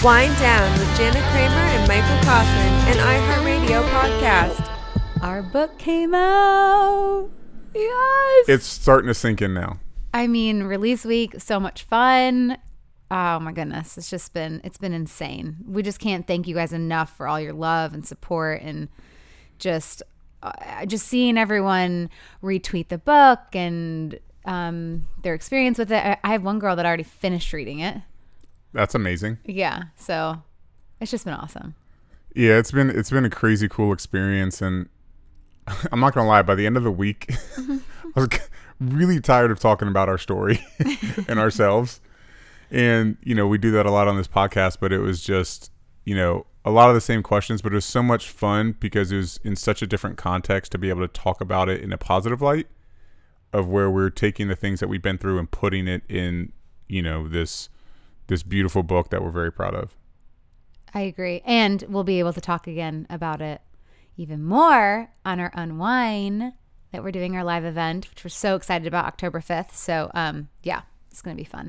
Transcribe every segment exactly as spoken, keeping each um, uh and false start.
Wind Down with Jana Kramer and Michael Kaufman, an iHeartRadio podcast. Our book came out. Yes. It's starting to sink in now. I mean, release week, so much fun. Oh my goodness. It's just been, it's been insane. We just can't thank you guys enough for all your love and support and just, uh, just seeing everyone retweet the book and um, their experience with it. I, I have one girl that already finished reading it. That's amazing. Yeah. So it's just been awesome. Yeah, it's been, it's been a crazy cool experience. And I'm not going to lie, by the end of the week, I was really tired of talking about our story and ourselves. And, you know, we do that a lot on this podcast, but it was just, you know, a lot of the same questions, but it was so much fun because it was in such a different context to be able to talk about it in a positive light of where we're taking the things that we've been through and putting it in, you know, this, this beautiful book that we're very proud of. I agree. And we'll be able to talk again about it even more on our Unwind that we're doing, our live event, which we're so excited about, October fifth. So, um, yeah, it's going to be fun.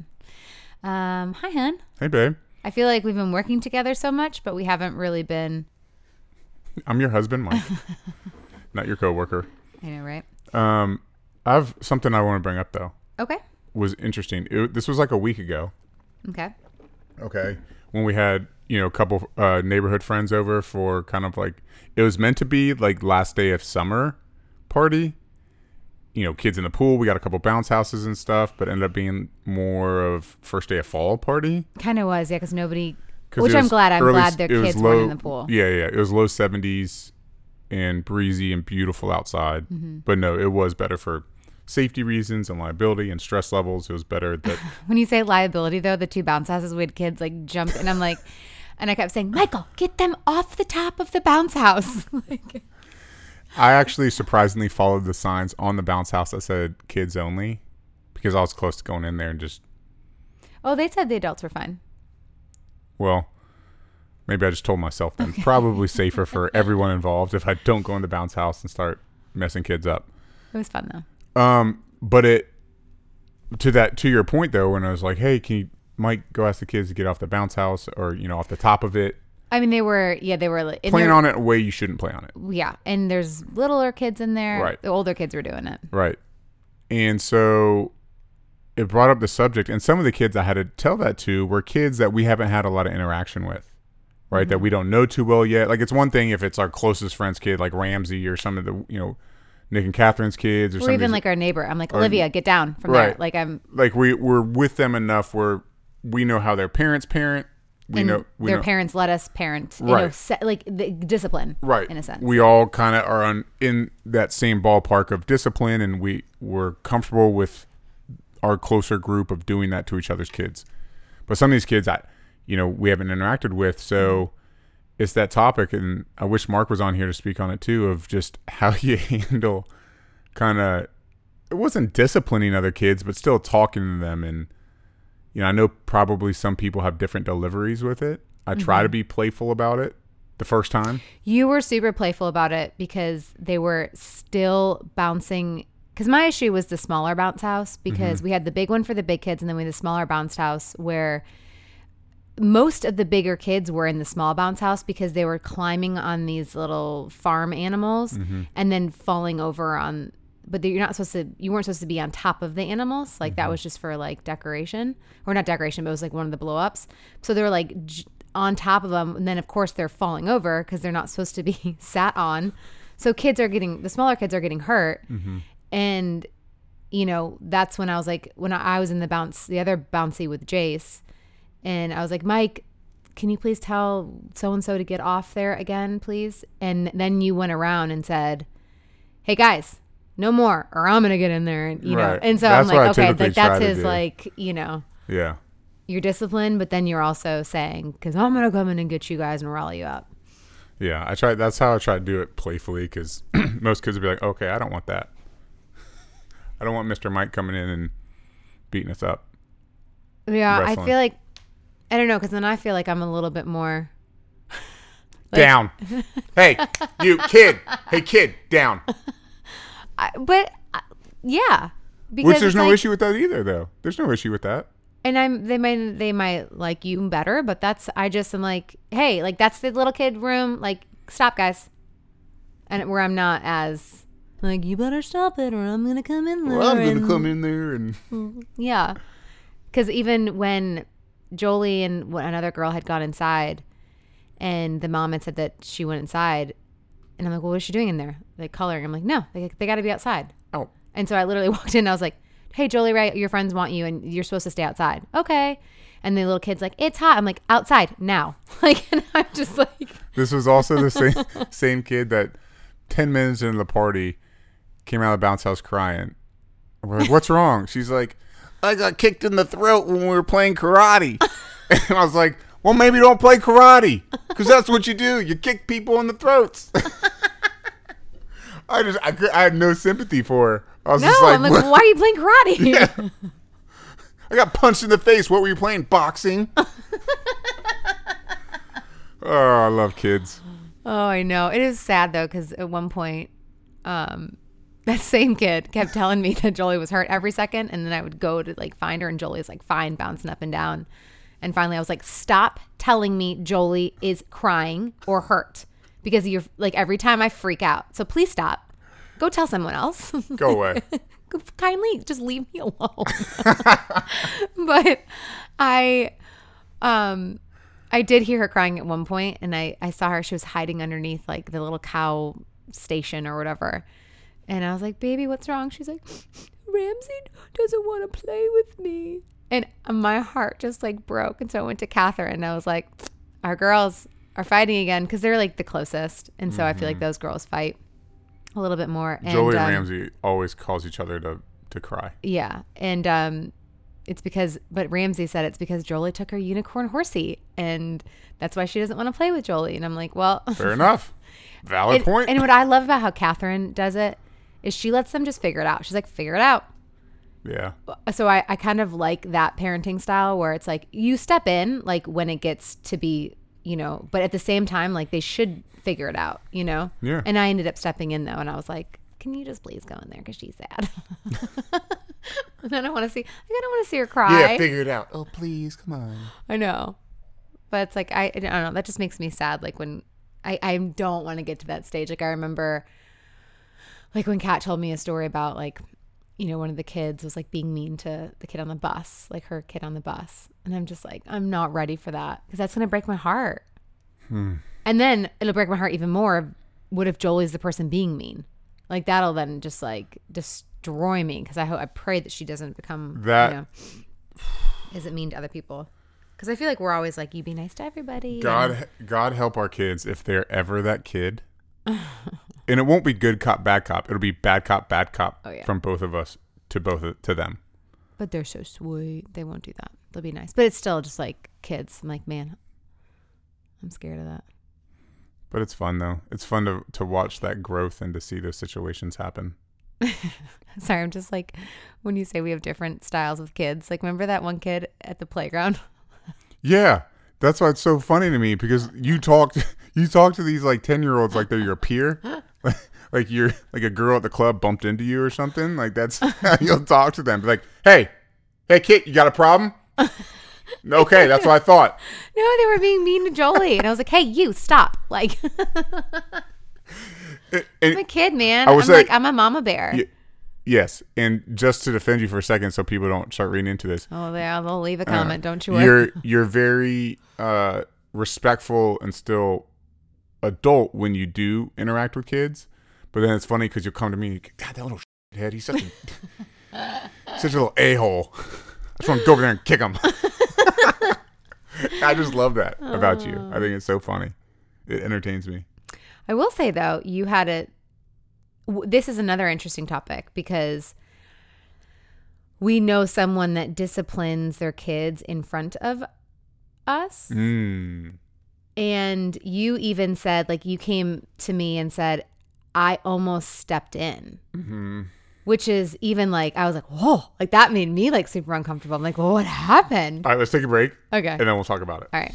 Um, hi, hun. Hey, babe. I feel like we've been working together so much, but we haven't really been. I'm your husband, Mike, not your coworker. I know, right? Um, I have something I want to bring up, though. Okay. Was interesting. It, this was like a week ago. Okay. Okay. When we had, you know, a couple uh, neighborhood friends over for kind of like, it was meant to be like last day of summer party. You know, kids in the pool. We got a couple bounce houses and stuff, but ended up being more of first day of fall party. Kind of was, yeah, because nobody, which I'm glad. I'm early, glad their kids low, weren't in the pool. Yeah, yeah. It was low seventies and breezy and beautiful outside. Mm-hmm. But no, it was better for safety reasons and liability and stress levels. It was better that. When you say liability, though, the two bounce houses, we had kids like jump, and I'm like, and I kept saying, Michael, get them off the top of the bounce house. Like, I actually surprisingly followed the signs on the bounce house that said kids only because I was close to going in there and just. Oh, they said the adults were fine. Well, maybe I just told myself then. Okay. Probably safer for everyone involved if I don't go in the bounce house and start messing kids up. It was fun though. Um, but it to that to your point though, when I was like, hey, can you, Mike, go ask the kids to get off the bounce house or, you know, off the top of it. I mean, they were, yeah, they were like, playing on it a way you shouldn't play on it. Yeah. And there's littler kids in there. Right. The older kids were doing it. Right. And so it brought up the subject. And some of the kids I had to tell that to were kids that we haven't had a lot of interaction with. Right. Mm-hmm. That we don't know too well yet. Like, it's one thing if it's our closest friend's kid, like Ramsey or some of the, you know, Nick and Catherine's kids. Or, or even like our neighbor. I'm like, Olivia, or, get down from right. there. Like, I'm. Like, we, we're with them enough where we know how their parents parent. We and know we their know. parents let us parent, you right. know, se- like the discipline, right? In a sense, we all kind of are on, in that same ballpark of discipline, and we we're comfortable with our closer group of doing that to each other's kids. But some of these kids, I, you know, we haven't interacted with, so mm-hmm. it's that topic, and I wish Mark was on here to speak on it too, of just how you handle kind of. It wasn't disciplining other kids, but still talking to them and. You know, I know probably some people have different deliveries with it. I mm-hmm. try to be playful about it the first time. You were super playful about it because they were still bouncing. Because my issue was the smaller bounce house because mm-hmm. we had the big one for the big kids and then we had the smaller bounce house where most of the bigger kids were in the small bounce house because they were climbing on these little farm animals mm-hmm. and then falling over on. But you're not supposed to, you weren't supposed to be on top of the animals. Like mm-hmm. that was just for like decoration or not decoration, but it was like one of the blow ups. So they were like j- on top of them. And then of course they're falling over because they're not supposed to be sat on. So kids are getting, the smaller kids are getting hurt. Mm-hmm. And, you know, that's when I was like, when I was in the bounce, the other bouncy with Jace. And I was like, Mike, can you please tell so-and-so to get off there again, please? And then you went around and said, hey guys, no more, or I'm gonna get in there, and you right. know. And so that's I'm like, okay, like that's his like, you know. Yeah. You're disciplined, but then you're also saying, because I'm gonna come in and get you guys and rally you up. Yeah, I try. That's how I try to do it playfully, because most kids would be like, okay, I don't want that. I don't want Mister Mike coming in and beating us up. Yeah, wrestling. I feel like I don't know, because then I feel like I'm a little bit more like, down. Hey, you kid. Hey, kid, down. I, but uh, yeah, which there's no like, issue with that either, though. There's no issue with that. And I'm they might they might like you better, but that's I just am like, hey, like that's the little kid room. Like, stop, guys. And where I'm not as like, you better stop it or I'm gonna come in there. Well, I'm and, gonna come in there and yeah, because even when Jolie and another girl had gone inside, and the mom had said that she went inside, and I'm like, well, what is she doing in there? Like coloring. I'm like, no, they they got to be outside. Oh. And so I literally walked in. And I was like, hey, Jolie, right? Your friends want you, and you're supposed to stay outside. Okay. And the little kid's like, it's hot. I'm like, outside now. Like, and I'm just like. This was also the same same kid that ten minutes into the party came out of the bounce house crying. We're like, what's wrong? She's like, I got kicked in the throat when we were playing karate. And I was like, well, maybe don't play karate, because that's what you do. You kick people in the throats. I just, I, could, I had no sympathy for her. I was No, just like, I'm like, what? well, why are you playing karate? Yeah. I got punched in the face. What were you playing? Boxing? Oh, I love kids. Oh, I know. It is sad, though, because at one point, um, that same kid kept telling me that Jolie was hurt every second, and then I would go to, like, find her, and Jolie's, like, fine, bouncing up and down. And finally, I was like, stop telling me Jolie is crying or hurt, because you're, like, every time I freak out. So please stop. Go tell someone else. Go away. Kindly just leave me alone. But I, um... I did hear her crying at one point, and I, I saw her. She was hiding underneath, like, the little cow station or whatever. And I was like, baby, what's wrong? She's like, Ramsey doesn't want to play with me. And my heart just, like, broke. And so I went to Catherine, and I was like, our girls are fighting again, because they're, like, the closest. And so mm-hmm. I feel like those girls fight a little bit more. And, Jolie and um, Ramsey always cause each other to, to cry. Yeah. And, um... it's because, but Ramsey said it's because Jolie took her unicorn horsey, and that's why she doesn't want to play with Jolie. And I'm like, well, fair enough. Valid and, point. And what I love about how Catherine does it is she lets them just figure it out. She's like, figure it out. Yeah. So I, I kind of like that parenting style where it's like you step in like when it gets to be, you know, but at the same time, like they should figure it out, you know? Yeah. And I ended up stepping in though, and I was like, can you just please go in there because she's sad. And I don't want to see. Like, I don't want to see her cry. Yeah, figure it out. Oh, please, come on. I know, but it's like I, I don't know. That just makes me sad. Like when I, I don't want to get to that stage. Like I remember, like when Kat told me a story about like, you know, one of the kids was like being mean to the kid on the bus, like her kid on the bus, and I'm just like, I'm not ready for that because that's gonna break my heart. Hmm. And then it'll break my heart even more. What if Jolie's the person being mean? Like that'll then just like destroy me because I hope I pray that she doesn't become that. You know, isn't mean to other people. Because I feel like we're always like, you be nice to everybody. God, and- God help our kids if they're ever that kid. And it won't be good cop, bad cop. It'll be bad cop, bad cop oh, yeah. from both of us to both of, to them. But they're so sweet. They won't do that. They'll be nice. But it's still just like kids. I'm like, man, I'm scared of that. But it's fun though. It's fun to to watch that growth and to see those situations happen. Sorry, I'm just like, when you say we have different styles with kids, like remember that one kid at the playground? Yeah, that's why it's so funny to me because you talk you talk to these like ten year olds like they're your peer, like, like you're like a girl at the club bumped into you or something. Like that's how you'll talk to them. Be like, hey, hey kid, you got a problem? Okay, that's what I thought. No, they were being mean to Jolie, and I was like, hey, you stop! Like, and, I'm a kid, man. I I'm was like, like, I'm a mama bear. Y- yes, and just to defend you for a second, so people don't start reading into this. Oh, yeah, they'll leave a comment. Uh, don't you worry. You're you're very uh, respectful and still adult when you do interact with kids, but then it's funny because you'll come to me, and God, that little head, he's such a such a little a hole. I just want to go over there and kick him. I just love that about you. I think it's so funny. It entertains me. I will say, though, you had a – this is another interesting topic because we know someone that disciplines their kids in front of us. Mm. And you even said – like you came to me and said, I almost stepped in. Mm-hmm. Which is even like, I was like, whoa, like that made me like super uncomfortable. I'm like, well, what happened? All right, let's take a break. Okay. And then we'll talk about it. All right.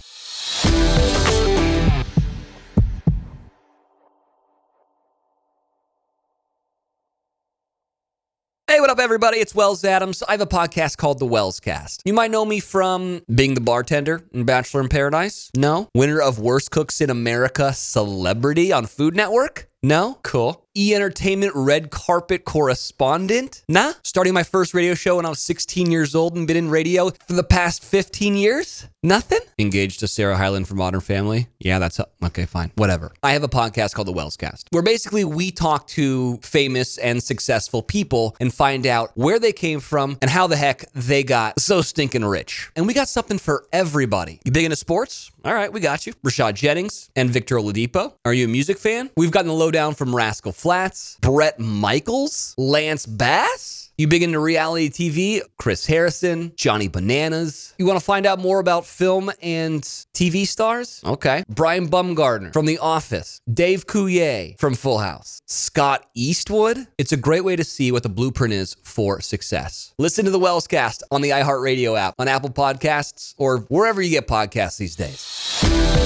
Hey, what up, everybody? It's Wells Adams. I have a podcast called The Wells Cast. You might know me from being the bartender in Bachelor in Paradise. No? Winner of Worst Cooks in America Celebrity on Food Network. No? Cool. E! Entertainment red carpet correspondent? Nah? Starting my first radio show when I was sixteen years old and been in radio for the past fifteen years? Nothing? Engaged to Sarah Hyland from Modern Family? Yeah, that's... A, okay, fine. Whatever. I have a podcast called The Wells Cast, where basically we talk to famous and successful people and find out where they came from and how the heck they got so stinking rich. And we got something for everybody. You big into sports? All right, we got you. Rashad Jennings and Victor Oladipo. Are you a music fan? We've gotten the lowdown from Rascal Flatts, Brett Michaels, Lance Bass. You big into reality T V? Chris Harrison, Johnny Bananas. You want to find out more about film and T V stars? Okay. Brian Bumgardner from The Office. Dave Coulier from Full House. Scott Eastwood. It's a great way to see what the blueprint is for success. Listen to the Wells Cast on the iHeartRadio app, on Apple Podcasts, or wherever you get podcasts these days.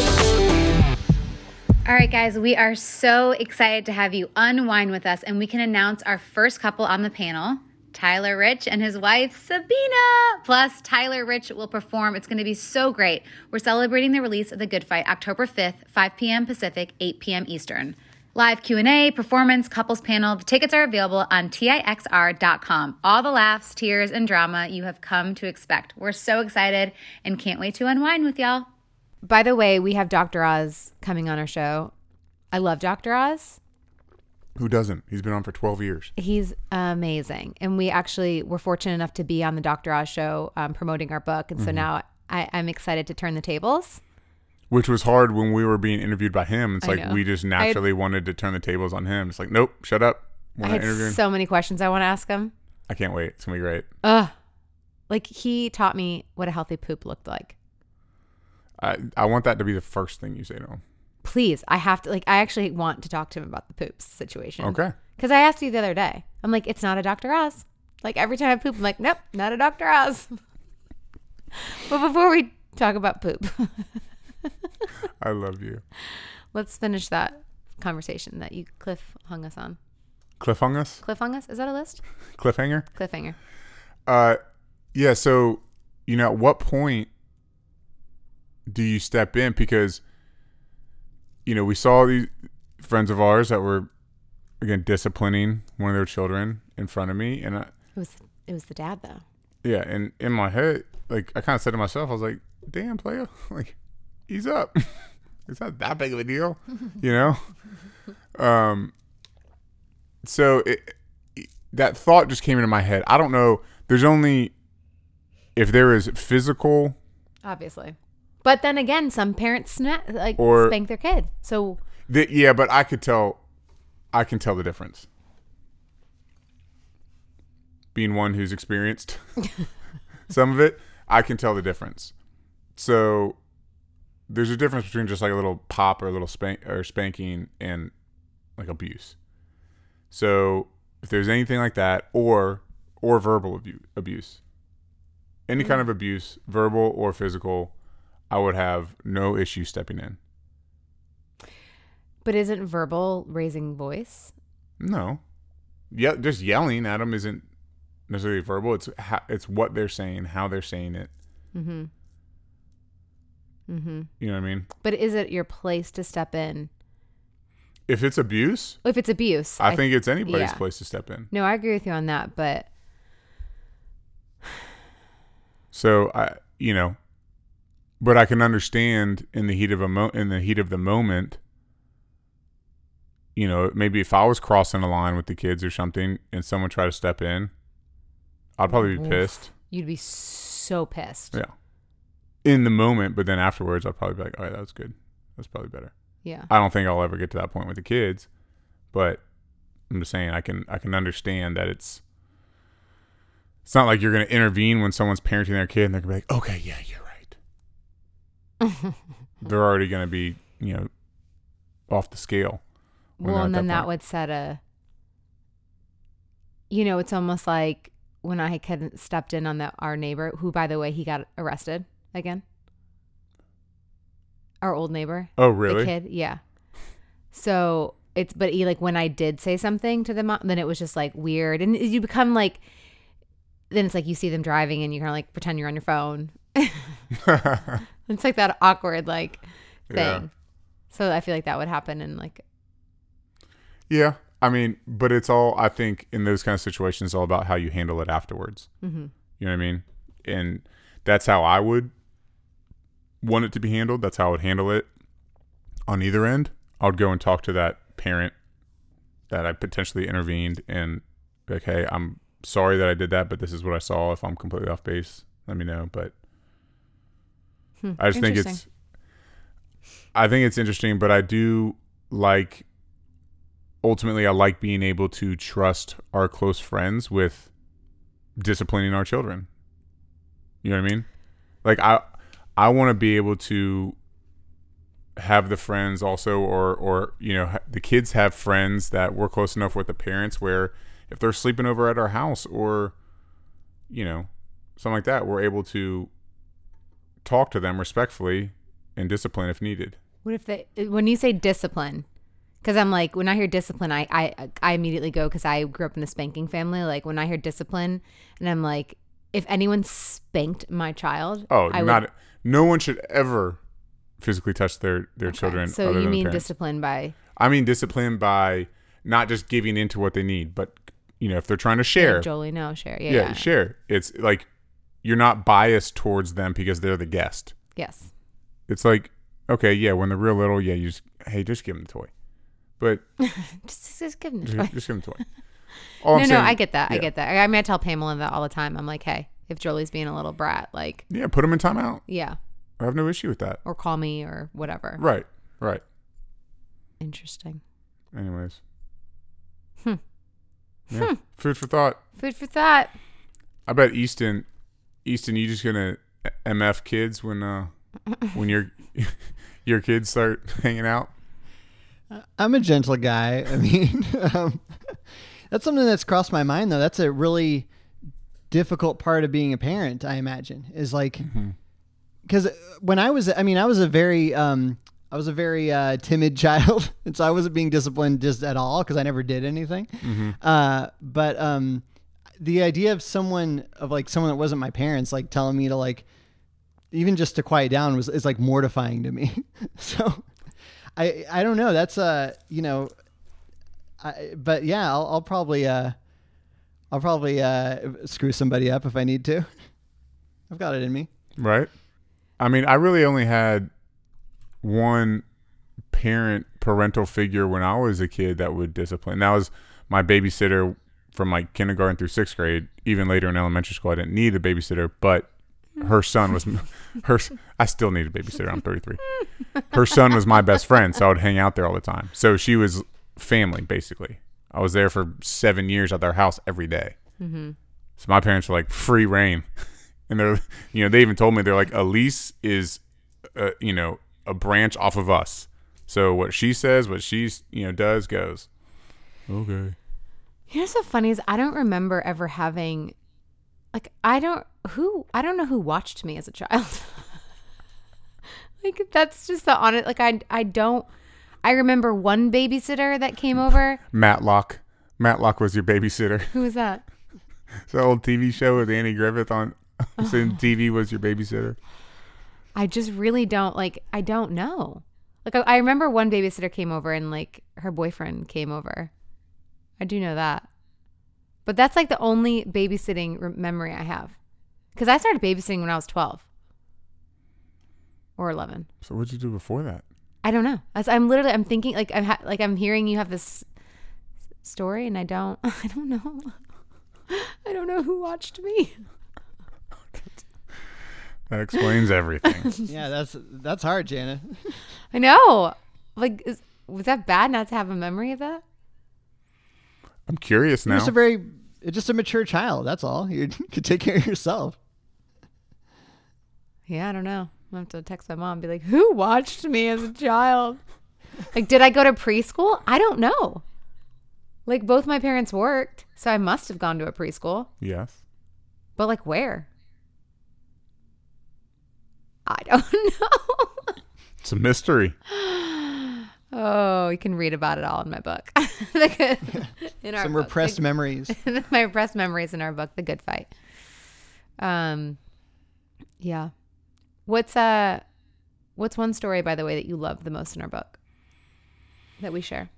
All right, guys, we are so excited to have you unwind with us, and we can announce our first couple on the panel, Tyler Rich and his wife, Sabina. Plus, Tyler Rich will perform. It's going to be so great. We're celebrating the release of The Good Fight October fifth, five p.m. Pacific, eight p.m. Eastern. Live Q and A, performance, couples panel. The tickets are available on T I X R dot com. All the laughs, tears, and drama you have come to expect. We're so excited and can't wait to unwind with y'all. By the way, we have Doctor Oz coming on our show. I love Doctor Oz. Who doesn't? He's been on for twelve years. He's amazing. And we actually were fortunate enough to be on the Doctor Oz show um, promoting our book. And so mm-hmm. now I, I'm excited to turn the tables. Which was hard when we were being interviewed by him. It's I like know. we just naturally had, wanted to turn the tables on him. It's like, nope, shut up. We're I not had interviewing. so many questions I want to ask him. I can't wait. It's going to be great. Ugh. Like, he taught me what a healthy poop looked like. I, I want that to be the first thing you say to him. Please. I have to, like, I actually want to talk to him about the poops situation. Okay. Because I asked you the other day. I'm like, it's not a Doctor Oz. Like, every time I poop, I'm like, nope, not a Doctor Oz. But before we talk about poop, I love you. Let's finish that conversation that you cliff hung us on. Cliff hung us? Cliff hung us? Is that a list? Cliffhanger? Cliffhanger. Uh, yeah. So, you know, at what point do you step in? Because, you know, we saw these friends of ours that were, again, disciplining one of their children in front of me, and I, it was it was the dad though. Yeah, and in my head, like, I kind of said to myself, I was like, "Damn, player, like, ease up. It's not that big of a deal, you know." Um. So it, it, that thought just came into my head. I don't know. There's only if there is physical, obviously, but then again, some parents sna- like or, spank their kid. So the, yeah, but I could tell. I can tell the difference. Being one who's experienced some of it, I can tell the difference. So there's a difference between just like a little pop or a little spank or spanking and like abuse. So if there's anything like that, or or verbal abu- abuse, any mm-hmm. kind of abuse, verbal or physical, I would have no issue stepping in. But isn't verbal raising voice? No. Yeah, just yelling at them isn't necessarily verbal. It's ha- it's what they're saying, how they're saying it. Mm-hmm. Mm-hmm. You know what I mean? But is it your place to step in? If it's abuse? If it's abuse. I, I think it's anybody's yeah. place to step in. No, I agree with you on that, but... So, I, you know, but I can understand in the heat of a mo- in the heat of the moment, you know, maybe if I was crossing a line with the kids or something and someone tried to step in, I'd probably be Oof. pissed. You'd be so pissed. Yeah. In the moment, but then afterwards, I'd probably be like, all right, that was good. That's probably better. Yeah. I don't think I'll ever get to that point with the kids, but I'm just saying I can I can understand that it's it's not like you're going to intervene when someone's parenting their kid and they're going to be like, okay, yeah, you're right. They're already going to be, you know, off the scale. Well, and then that, that would set a, you know, it's almost like when I had stepped in on the, our neighbor, who, by the way, he got arrested again. Our old neighbor. Oh, really? The kid, yeah. So it's, but he, like, when I did say something to them, then it was just like weird. And you become like, then it's like you see them driving and you kind of like pretend you're on your phone. It's like that awkward like thing. Yeah. So I feel like that would happen in like. Yeah. I mean, but it's all, I think in those kind of situations, it's all about how you handle it afterwards. Mm-hmm. You know what I mean? And that's how I would want it to be handled. That's how I would handle it on either end. I would go and talk to that parent that I potentially intervened and be like, hey, I'm sorry that I did that, but this is what I saw. If I'm completely off base, let me know. But Hmm. I just think it's, I think it's interesting, but I do like, ultimately, I like being able to trust our close friends with disciplining our children. You know what I mean? Like I, I want to be able to have the friends also, or, or, you know, ha- the kids have friends that we're close enough with the parents where if they're sleeping over at our house or, you know, something like that, we're able to talk to them respectfully and discipline if needed. What if they, when you say discipline, because I'm like, when I hear discipline, I, I, I immediately go, because I grew up in a spanking family. Like when I hear discipline and I'm like, if anyone spanked my child, Oh, I not, would, no one should ever physically touch their, their okay. children. So other you than mean parents. discipline by, I mean discipline by not just giving into what they need, but you know, if they're trying to share, yeah, Jolie, no, share. Yeah, yeah, yeah. share. It's like you're not biased towards them because they're the guest. Yes. It's like, okay, yeah, when they're real little, yeah, you just, hey, just give them the toy. But just, just give them the just, toy. just give them the toy. All No, I'm no, saying- I get that. I yeah. get that. I, I mean, I tell Pamela that all the time. I'm like, hey, if Jolie's being a little brat, like, Yeah, put them in timeout. yeah, I have no issue with that. or call me or whatever. Right, right. Interesting. Anyways. Hmm. Yeah. Food for thought. Food for thought. I bet Easton, Easton, you just gonna M F kids when uh when your your kids start hanging out. I'm a gentle guy. I mean, um, that's something that's crossed my mind, though. That's a really difficult part of being a parent, I imagine, is like, because when I was, I mean, I was a very, um, I was a very uh, timid child, and so I wasn't being disciplined just at all because I never did anything. Mm-hmm. Uh, but um, the idea of someone, of like someone that wasn't my parents, like telling me to like, even just to quiet down was is like mortifying to me. So. I, I don't know. That's uh you know, I, but yeah, I'll, I'll probably uh, I'll probably uh screw somebody up if I need to. I've got it in me. Right. I mean, I really only had one parent parental figure when I was a kid that would discipline. That was my babysitter from like kindergarten through sixth grade. Even later in elementary school, I didn't need a babysitter, but her son was her. I still need a babysitter. I'm thirty-three. Her son was my best friend, so I would hang out there all the time. So she was family, basically. I was there for seven years at their house every day. Mm-hmm. So my parents were like free reign, and they're, you know, they even told me they're like, Elise is, uh, you know, a branch off of us. So what she says, what she's, you know, does goes. Okay. You know what's so funny is I don't remember ever having, like, I don't, who, I don't know who watched me as a child. Like, that's just the honest, like, I, I don't, I remember one babysitter that came over. Matlock. Matlock was your babysitter. Who was that? It's an old T V show with Andy Griffith on, on T V was your babysitter. I just really don't, like, I don't know. Like, I, I remember one babysitter came over and, like, her boyfriend came over. I do know that. But that's, like, the only babysitting re- memory I have. Because I started babysitting when I was twelve. Or eleven. So what'd you do before that? I don't know. As I'm literally, I'm thinking, like, I'm ha- like I'm hearing you have this story, and I don't, I don't know. I don't know who watched me. That explains everything. Yeah, that's that's hard, Jana. I know. Like, is, was that bad not to have a memory of that? I'm curious You're now. just a very, just a mature child. That's all. You could take care of yourself. Yeah, I don't know. I have to text my mom and be like, who watched me as a child? Like, did I go to preschool? I don't know. Like, both my parents worked, so I must have gone to a preschool. Yes. But, like, where? I don't know. It's a mystery. Oh, you can read about it all in my book. in our Some book, repressed the, memories. my repressed memories in our book, The Good Fight. Um, yeah. What's uh, what's one story, by the way, that you love the most in our book that we share?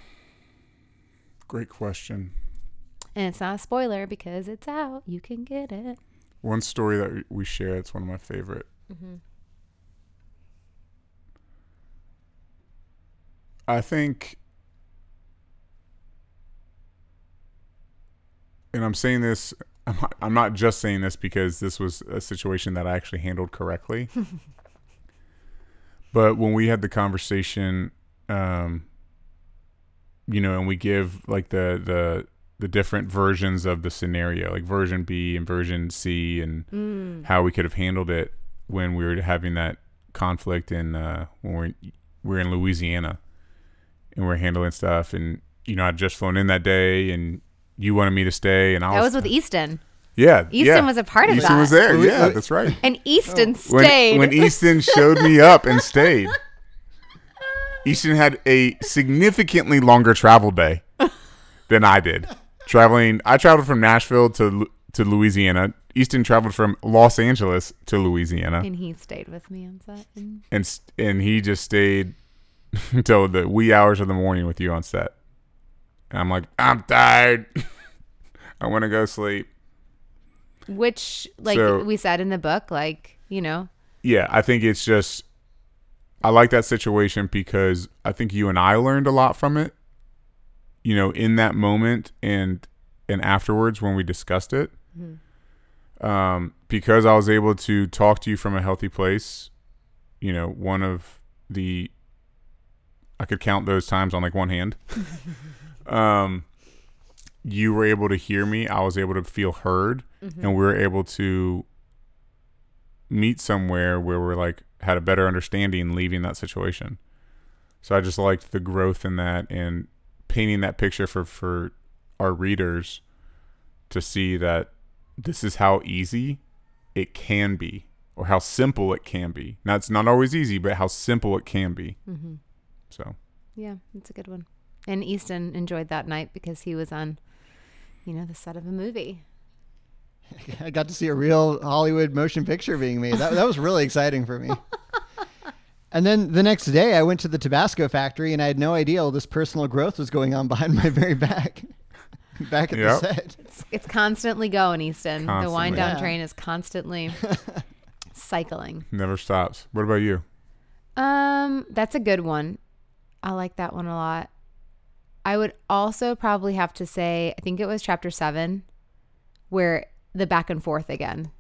Great question. And it's not a spoiler because it's out. You can get it. One story that we share, it's one of my favorite. Mm-hmm. I think, and I'm saying this, I'm not, I'm not just saying this because this was a situation that I actually handled correctly. But when we had the conversation, um, you know, and we give like the, the, the different versions of the scenario, like version B and version C, and mm. how we could have handled it when we were having that conflict in, uh, when we're, we're in Louisiana and we're handling stuff. And, you know, I'd just flown in that day and you wanted me to stay. And I that was, was with Easton. Yeah. Easton yeah. was a part of Easton that. was there. Yeah, that's right. And Easton oh. stayed. When, when Easton showed me up and stayed, Easton had a significantly longer travel day than I did. Traveling, I traveled from Nashville to to Louisiana. Easton traveled from Los Angeles to Louisiana, and he stayed with me on set. And and, and he just stayed until the wee hours of the morning with you on set. And I'm like, I'm tired. I want to go sleep. Which, like so, we said in the book, like, you know. Yeah, I think it's just, I like that situation because I think you and I learned a lot from it. You know, in that moment and and afterwards when we discussed it, mm-hmm. um, because I was able to talk to you from a healthy place. You know, one of the, I could count those times on like one hand. um, you were able to hear me. I was able to feel heard, mm-hmm. and we were able to meet somewhere where we're like had a better understanding leaving that situation. So I just liked the growth in that and painting that picture for, for our readers to see that this is how easy it can be or how simple it can be. Now, it's not always easy, but how simple it can be. Mm-hmm. So, yeah, that's a good one. And Easton enjoyed that night because he was on, you know, the set of a movie. I got to see a real Hollywood motion picture being made. That, that was really exciting for me. And then the next day I went to the Tabasco factory and I had no idea all this personal growth was going on behind my very back, back at yep. the set. It's, it's constantly going, Easton. Constantly. The wind down yeah. train is constantly cycling. Never stops. What about you? Um, that's a good one. I like that one a lot. I would also probably have to say, I think it was chapter seven, where the back and forth again.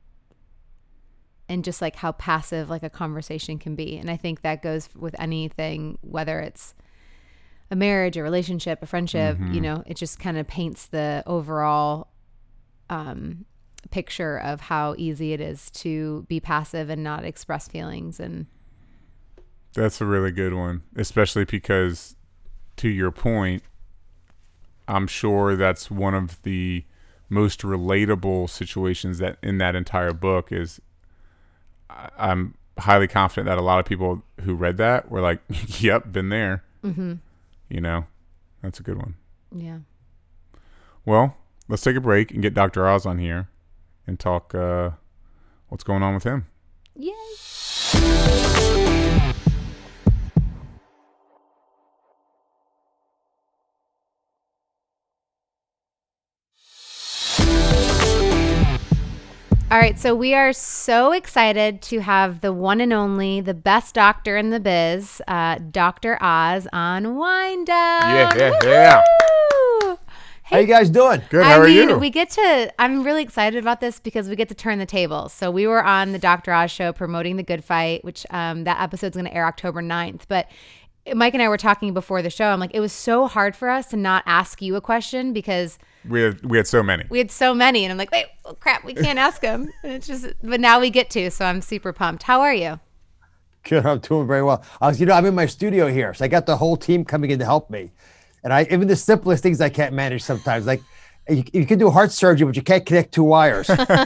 And just like how passive like a conversation can be. And I think that goes with anything, whether it's a marriage, a relationship, a friendship, mm-hmm. you know, it just kind of paints the overall um, picture of how easy it is to be passive and not express feelings. And that's a really good one, especially because to your point, I'm sure that's one of the most relatable situations that in that entire book is I'm highly confident that a lot of people who read that were like, yep, been there. Mm-hmm. You know, that's a good one. Yeah. Well, let's take a break and get Doctor Oz on here and talk uh, what's going on with him. Yay. All right, so we are so excited to have the one and only, the best doctor in the biz, uh, Doctor Oz on Wind Down. Yeah, yeah, yeah. Hey, how you guys doing? Good, I how are mean, you? We get to, I'm really excited about this because we get to turn the tables. So we were on the Doctor Oz show promoting The Good Fight, which um, that episode's going to air October ninth. But Mike and I were talking before the show. I'm like, it was so hard for us to not ask you a question because we had we had so many. We had so many, and I'm like, wait, oh, crap, we can't ask him. And it's just, but now we get to, so I'm super pumped. How are you? Good, I'm doing very well. I was, you know, I'm in my studio here, so I got the whole team coming in to help me, and I even the simplest things I can't manage sometimes. Like you, you can do heart surgery, but you can't connect two wires.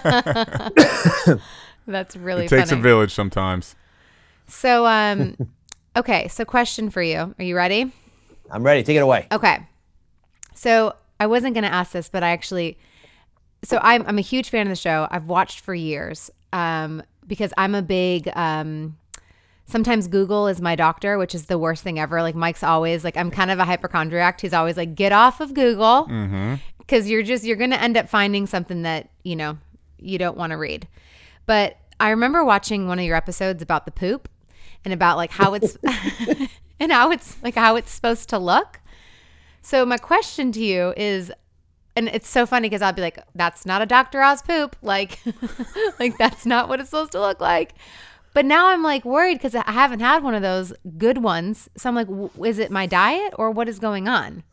That's really it takes funny. a village sometimes. So, um. Okay, so question for you. Are you ready? I'm ready. Take it away. Okay. So I wasn't going to ask this, but I actually, so I'm I'm a huge fan of the show. I've watched for years um, because I'm a big. Um, sometimes Google is my doctor, which is the worst thing ever. Like Mike's always like, I'm kind of a hypochondriac. He's always like, get off of Google because you're just you're gonna end up finding something that you know you don't want to read. But I remember watching one of your episodes about the poop and about like how it's and how it's like how it's supposed to look. So my question to you is, and it's so funny because I'll be like, that's not a Doctor Oz poop. Like, like that's not what it's supposed to look like. But now I'm like worried because I haven't had one of those good ones. So I'm like, w- is it my diet or what is going on?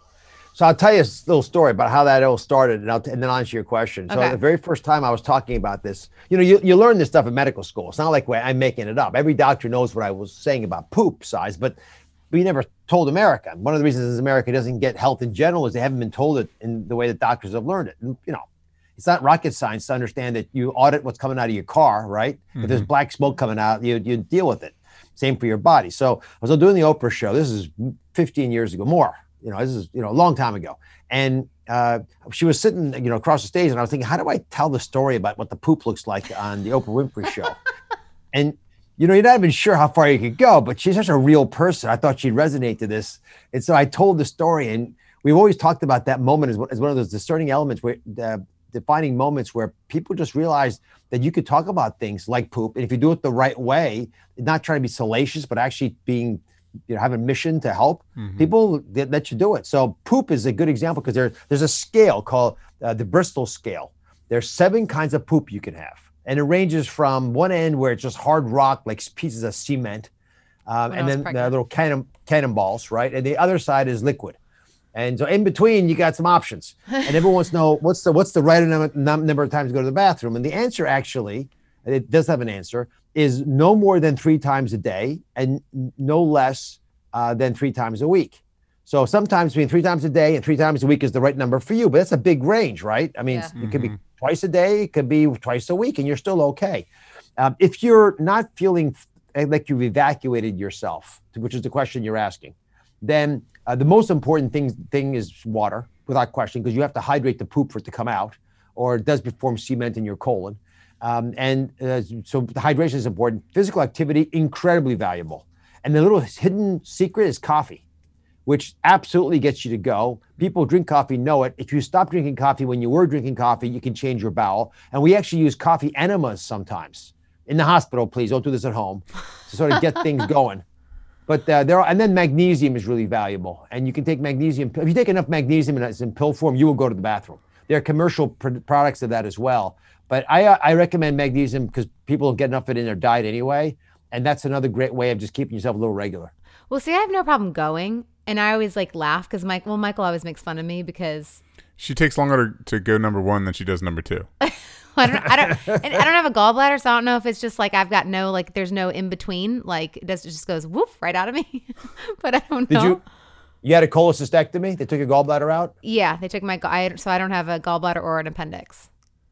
So I'll tell you a little story about how that all started, and, I'll t- and then answer your question. So Okay. the very first time I was talking about this, you know, you, you learn this stuff in medical school. It's not like well, I'm making it up. Every doctor knows what I was saying about poop size, but we never told America. One of the reasons America doesn't get health in general is they haven't been told it in the way that doctors have learned it. And, you know, it's not rocket science to understand that you audit what's coming out of your car, right? Mm-hmm. If there's black smoke coming out, you you deal with it. Same for your body. So I was doing the Oprah show. This is fifteen years ago, more. You know, this is, you know, a long time ago. And uh, she was sitting, you know, across the stage, and I was thinking, how do I tell the story about what the poop looks like on the Oprah Winfrey show? And, you know, you're not even sure how far you could go, but she's such a real person. I thought she'd resonate to this. And so I told the story, and we've always talked about that moment as, as one of those discerning elements, where uh, defining moments where people just realize that you could talk about things like poop. And if you do it the right way, not trying to be salacious, but actually being, you know, have a mission to help mm-hmm. people, they let you do it. So poop is a good example because there, there's a scale called uh, the Bristol scale. There's seven kinds of poop you can have. And it ranges from one end where it's just hard rock, like pieces of cement. Um, and then the little cannon, cannonballs, right? And the other side is liquid. And so in between, you got some options. And everyone wants to know what's the, what's the right number, number of times to go to the bathroom. And the answer actually, it does have an answer, is no more than three times a day and no less uh, than three times a week. So sometimes between three times a day and three times a week is the right number for you, but that's a big range, right? I mean, yeah. It could be twice a day, it could be twice a week, and you're still okay. Um, if you're not feeling like you've evacuated yourself, which is the question you're asking, then uh, the most important thing, thing is water, without question, because you have to hydrate the poop for it to come out, or it does form cement in your colon. Um, and uh, so the hydration is important. Physical activity, incredibly valuable. And the little hidden secret is coffee, which absolutely gets you to go. People who drink coffee know it. If you stop drinking coffee when you were drinking coffee, you can change your bowel. And we actually use coffee enemas sometimes. In the hospital, please, don't do this at home, to sort of get things going. But uh, there are, and then magnesium is really valuable. And you can take magnesium. If you take enough magnesium and it's in pill form, you will go to the bathroom. There are commercial pr- products of that as well. But I, I recommend magnesium because people don't get enough of it in their diet anyway. And that's another great way of just keeping yourself a little regular. Well, see, I have no problem going. And I always like laugh because Mike, well, Michael always makes fun of me because she takes longer to, to go number one than she does number two. I don't, I don't, and I don't have a gallbladder, so I don't know if it's just like I've got no, like there's no in between, like it, does, it just goes whoop right out of me. But I don't know. Did you? You had a cholecystectomy? They took your gallbladder out? Yeah, they took my, I, so I don't have a gallbladder or an appendix.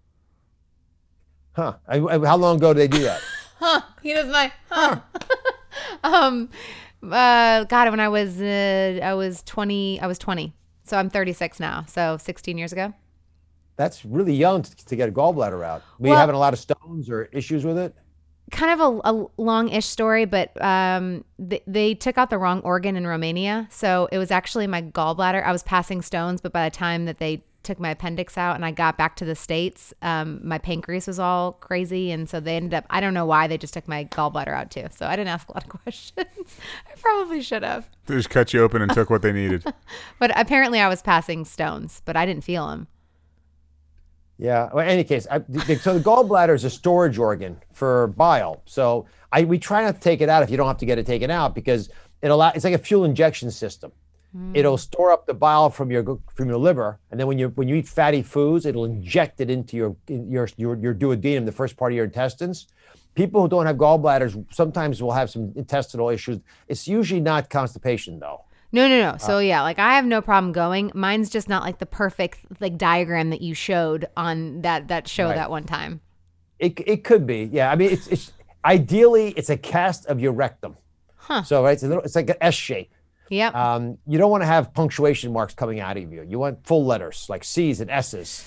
Huh? I, I, how long ago did they do that? Huh? He doesn't like. Huh? um, uh, God, when I was, uh, I was twenty. I was twenty, so I'm thirty-six now. So sixteen years ago. That's really young to, to get a gallbladder out. Were well, you having a lot of stones or issues with it? Kind of a, a long-ish story, but um, th- they took out the wrong organ in Romania. So it was actually my gallbladder. I was passing stones, but by the time that they took my appendix out and I got back to the States, um, my pancreas was all crazy. And so they ended up, I don't know why, they just took my gallbladder out too. So I didn't ask a lot of questions. I probably should have. They just cut you open and took what they needed. But apparently I was passing stones, but I didn't feel them. Yeah. Well, in any case, I, so the gallbladder is a storage organ for bile. So I we try not to take it out if you don't have to get it taken out because it allow, it's like a fuel injection system. Mm. It'll store up the bile from your from your liver, and then when you when you eat fatty foods, it'll inject it into your your your your duodenum, the first part of your intestines. People who don't have gallbladders sometimes will have some intestinal issues. It's usually not constipation though. No, no, no. So yeah, like I have no problem going. Mine's just not like the perfect like diagram that you showed on that that show right. that one time. It it could be, yeah. I mean, it's it's ideally it's a cast of your rectum. Huh. So right, it's a little, it's like an S shape. Yep. Um, you don't want to have punctuation marks coming out of you. You want full letters like C's and S's.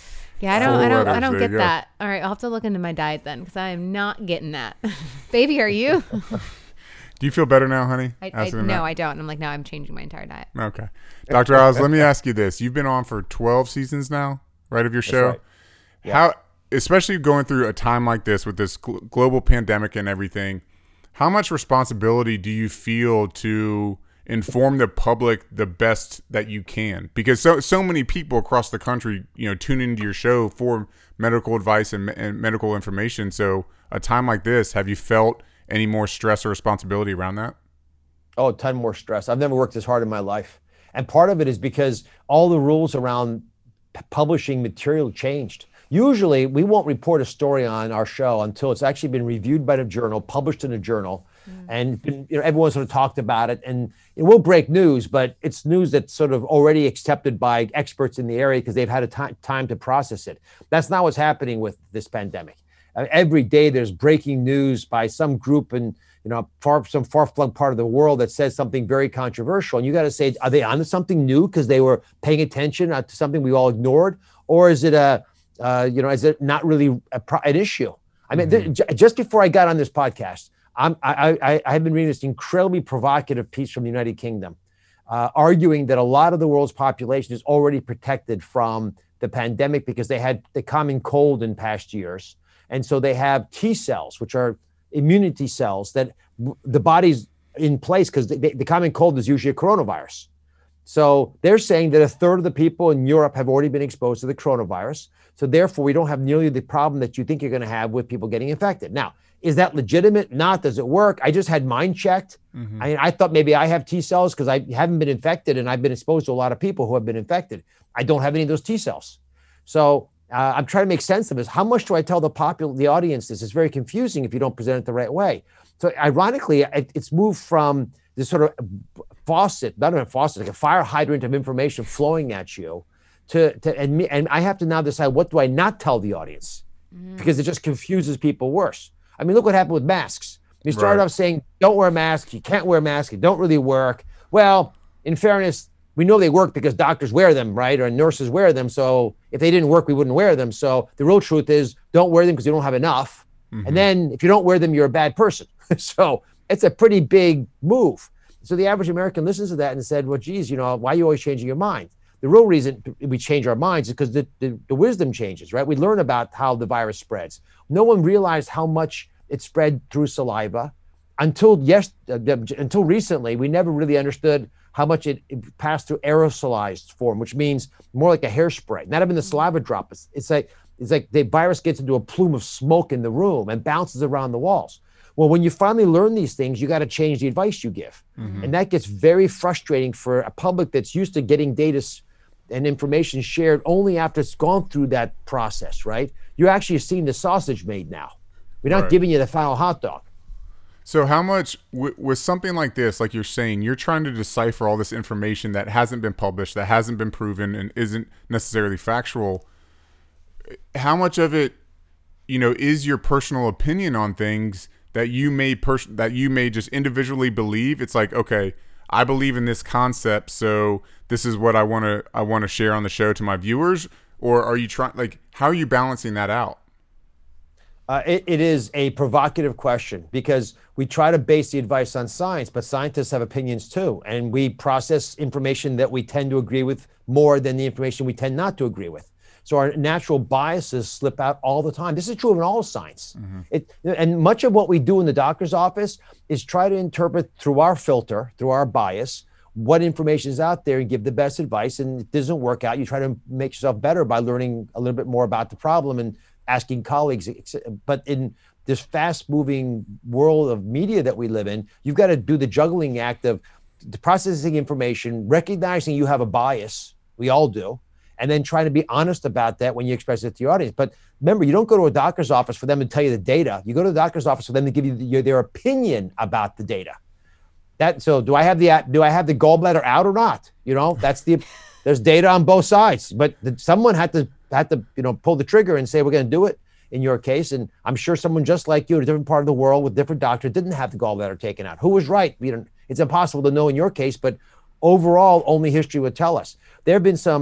Yeah, I don't, Four I don't, I letters, don't there you get go. that. All right, I'll have to look into my diet then, because I am not getting that. Baby, are you? Do you feel better now, honey? I, I, Asking them no, that? I don't. I'm like, no, I'm changing my entire diet. Okay. Doctor Oz, let me ask you this. You've been on for twelve seasons now, right, of your show? right. Yeah. How, especially going through a time like this with this gl- global pandemic and everything, how much responsibility do you feel to inform the public the best that you can? Because so so many people across the country, you know, tune into your show for medical advice and, and medical information. So a time like this, have you felt any more stress or responsibility around that? Oh, a ton more stress. I've never worked this hard in my life. And part of it is because all the rules around p- publishing material changed. Usually, we won't report a story on our show until it's actually been reviewed by the journal, published in a journal, mm. and been, you know, everyone sort of talked about it. And it will break news, but it's news that's sort of already accepted by experts in the area because they've had a time time to process it. That's not what's happening with this pandemic. Uh, every day there's breaking news by some group in you know far some far-flung part of the world that says something very controversial, and you got to say, are they onto something new because they were paying attention to something we all ignored, or is it a uh, you know is it not really a pro- an issue? I mean, mm-hmm. th- j- just before I got on this podcast, I'm, I, I, I have been reading this incredibly provocative piece from the United Kingdom, uh, arguing that a lot of the world's population is already protected from the pandemic because they had the common cold in past years. And so they have T cells, which are immunity cells that w- the body's in place because the, the common cold is usually a coronavirus. So they're saying that a third of the people in Europe have already been exposed to the coronavirus. So therefore, we don't have nearly the problem that you think you're going to have with people getting infected. Now, is that legitimate? Not. Does it work? I just had mine checked. Mm-hmm. I mean, I thought maybe I have T cells because I haven't been infected and I've been exposed to a lot of people who have been infected. I don't have any of those T cells. So uh, I'm trying to make sense of this. How much do I tell the popul- the audience this? It's very confusing if you don't present it the right way. So ironically, it, it's moved from this sort of faucet, not a faucet, like a fire hydrant of information flowing at you to, to and, me, and I have to now decide, what do I not tell the audience? Mm. Because it just confuses people worse. I mean, look what happened with masks. You started Right. off saying, don't wear a mask, you can't wear a mask, it don't really work. Well, in fairness, we know they work because doctors wear them, right? Or nurses wear them. So if they didn't work, we wouldn't wear them. So the real truth is, don't wear them because you don't have enough. Mm-hmm. And then if you don't wear them, you're a bad person. So it's a pretty big move. So the average American listens to that and said, well, geez, you know, why are you always changing your mind? The real reason we change our minds is because the, the, the wisdom changes, right? We learn about how the virus spreads. No one realized how much it spread through saliva until yes, uh, until recently. We never really understood how much it, it passed through aerosolized form, which means more like a hairspray, not even the saliva drop. It's, it's like it's like the virus gets into a plume of smoke in the room and bounces around the walls. Well, when you finally learn these things, you got to change the advice you give. Mm-hmm. And that gets very frustrating for a public that's used to getting data and information shared only after it's gone through that process, right? You're actually seeing the sausage made now. We're not Right. giving you the final hot dog. So how much, with, with something like this, like you're saying, you're trying to decipher all this information that hasn't been published, that hasn't been proven, and isn't necessarily factual. How much of it, you know, is your personal opinion on things that you may pers- that you may just individually believe? It's like, okay, I believe in this concept, so this is what I want to I want to share on the show to my viewers. Or are you trying, like, how are you balancing that out? Uh, it, it is a provocative question because we try to base the advice on science, but scientists have opinions too. And we process information that we tend to agree with more than the information we tend not to agree with. So our natural biases slip out all the time. This is true in all science. Mm-hmm. It, and much of what we do in the doctor's office is try to interpret through our filter, through our bias, what information is out there and give the best advice. And if it doesn't work out, you try to make yourself better by learning a little bit more about the problem and asking colleagues. But in this fast-moving world of media that we live in, you've got to do the juggling act of processing information, recognizing you have a bias, we all do, and then trying to be honest about that when you express it to your audience. But remember, you don't go to a doctor's office for them to tell you the data. You go to the doctor's office for them to give you the, their opinion about the data. That so do I have the do I have the gallbladder out or not? You know, that's the there's data on both sides, but the, someone had to had to you know pull the trigger and say we're going to do it in your case. And I'm sure someone just like you in a different part of the world with different doctors didn't have the gallbladder taken out. Who was right? You know, it's impossible to know in your case, but overall, only history would tell us. There have been some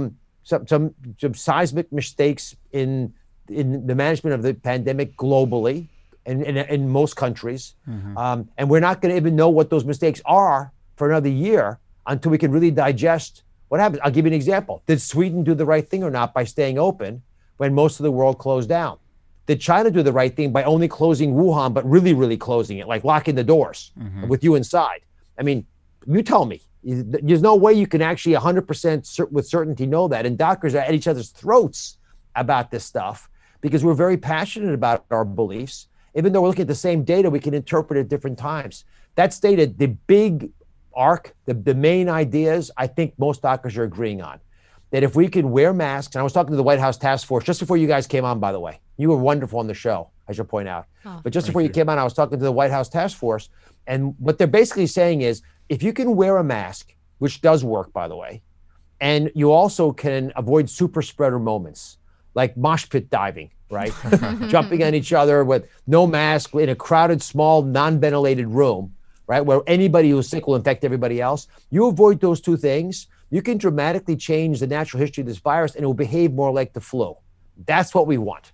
some some, some seismic mistakes in in the management of the pandemic globally and in, in, in most countries. Mm-hmm. Um, and we're not going to even know what those mistakes are for another year until we can really digest what happened. I'll give you an example. Did Sweden do the right thing or not by staying open when most of the world closed down? Did China do the right thing by only closing Wuhan, but really, really closing it, like locking the doors mm-hmm. with you inside? I mean, you tell me. There's no way you can actually one hundred percent with certainty know that. And doctors are at each other's throats about this stuff because we're very passionate about our beliefs. Even though we're looking at the same data, we can interpret it at different times. That stated, the big arc, the, the main ideas, I think most doctors are agreeing on. That if we could wear masks, and I was talking to the White House task force just before you guys came on, by the way. You were wonderful on the show, I should point out. Oh, but just before you. you came on, I was talking to the White House task force. And what they're basically saying is, if you can wear a mask, which does work, by the way, and you also can avoid super spreader moments, like mosh pit diving, right? Jumping on each other with no mask in a crowded, small, non-ventilated room, right? Where anybody who's sick will infect everybody else. You avoid those two things, you can dramatically change the natural history of this virus and it will behave more like the flu. That's what we want.